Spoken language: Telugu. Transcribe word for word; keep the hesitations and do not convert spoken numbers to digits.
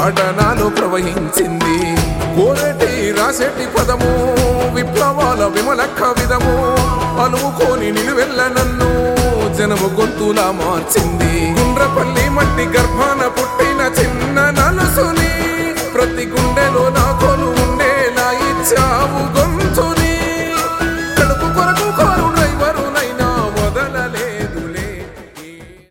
పాట నాలో ప్రవహించింది. కోరేటి రాసేటి పదము విప్లవాల విమలక్క విధము అనుకోని నిలువెల్ల నన్ను జనము గొంతులా మార్చింది. గుండ్రపల్లి మట్టి గర్భాన పుట్టిన చిన్న